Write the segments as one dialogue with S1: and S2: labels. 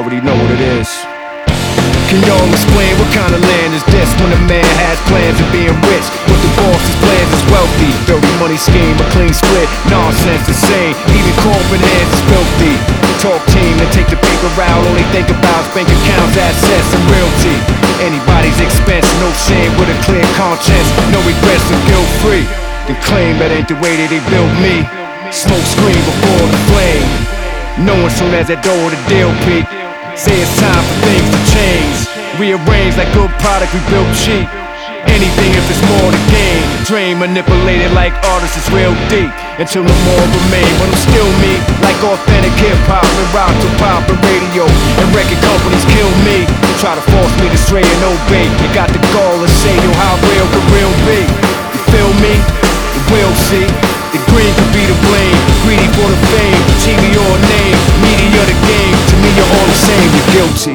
S1: already know what it is. Can y'all explain what kind of land is this when a man has plans of being rich, but the boss's plans is wealthy? Dirty money scheme, a clean split, nonsense insane. Even corporate hands is filthy. Talk team and take the paper out, only think about bank accounts, assets, and realty. Anybody's expense, no shame with a clear conscience, no regrets and guilt free. Then claim that ain't the way that they built me. Smoke screen before the flame, knowing soon as that door the deal peak. Say it's time for things to change, rearrange like good product we built cheap. Anything if it's more to gain. Drain manipulated like artists is real deep, until no more remain. But I'm still me, like authentic hip-hop and rock to pop and radio. And record companies kill me, try to force me to stray and obey. You got the gall to say, yo, how real could real be? You feel me? You will see. The green could be the blame, greedy for the fame, TV or name, media the game. To me you're all the same, you're guilty.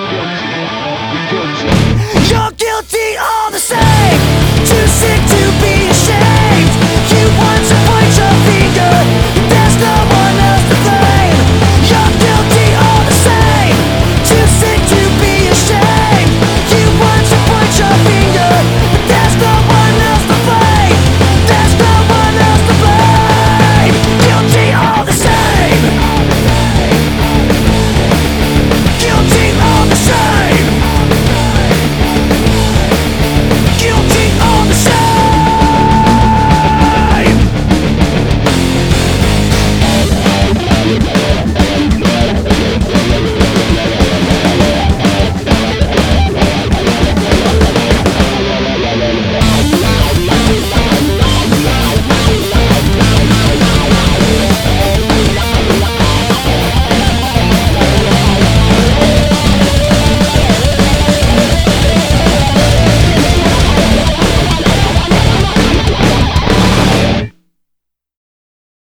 S2: You're guilty all the same, too sick to be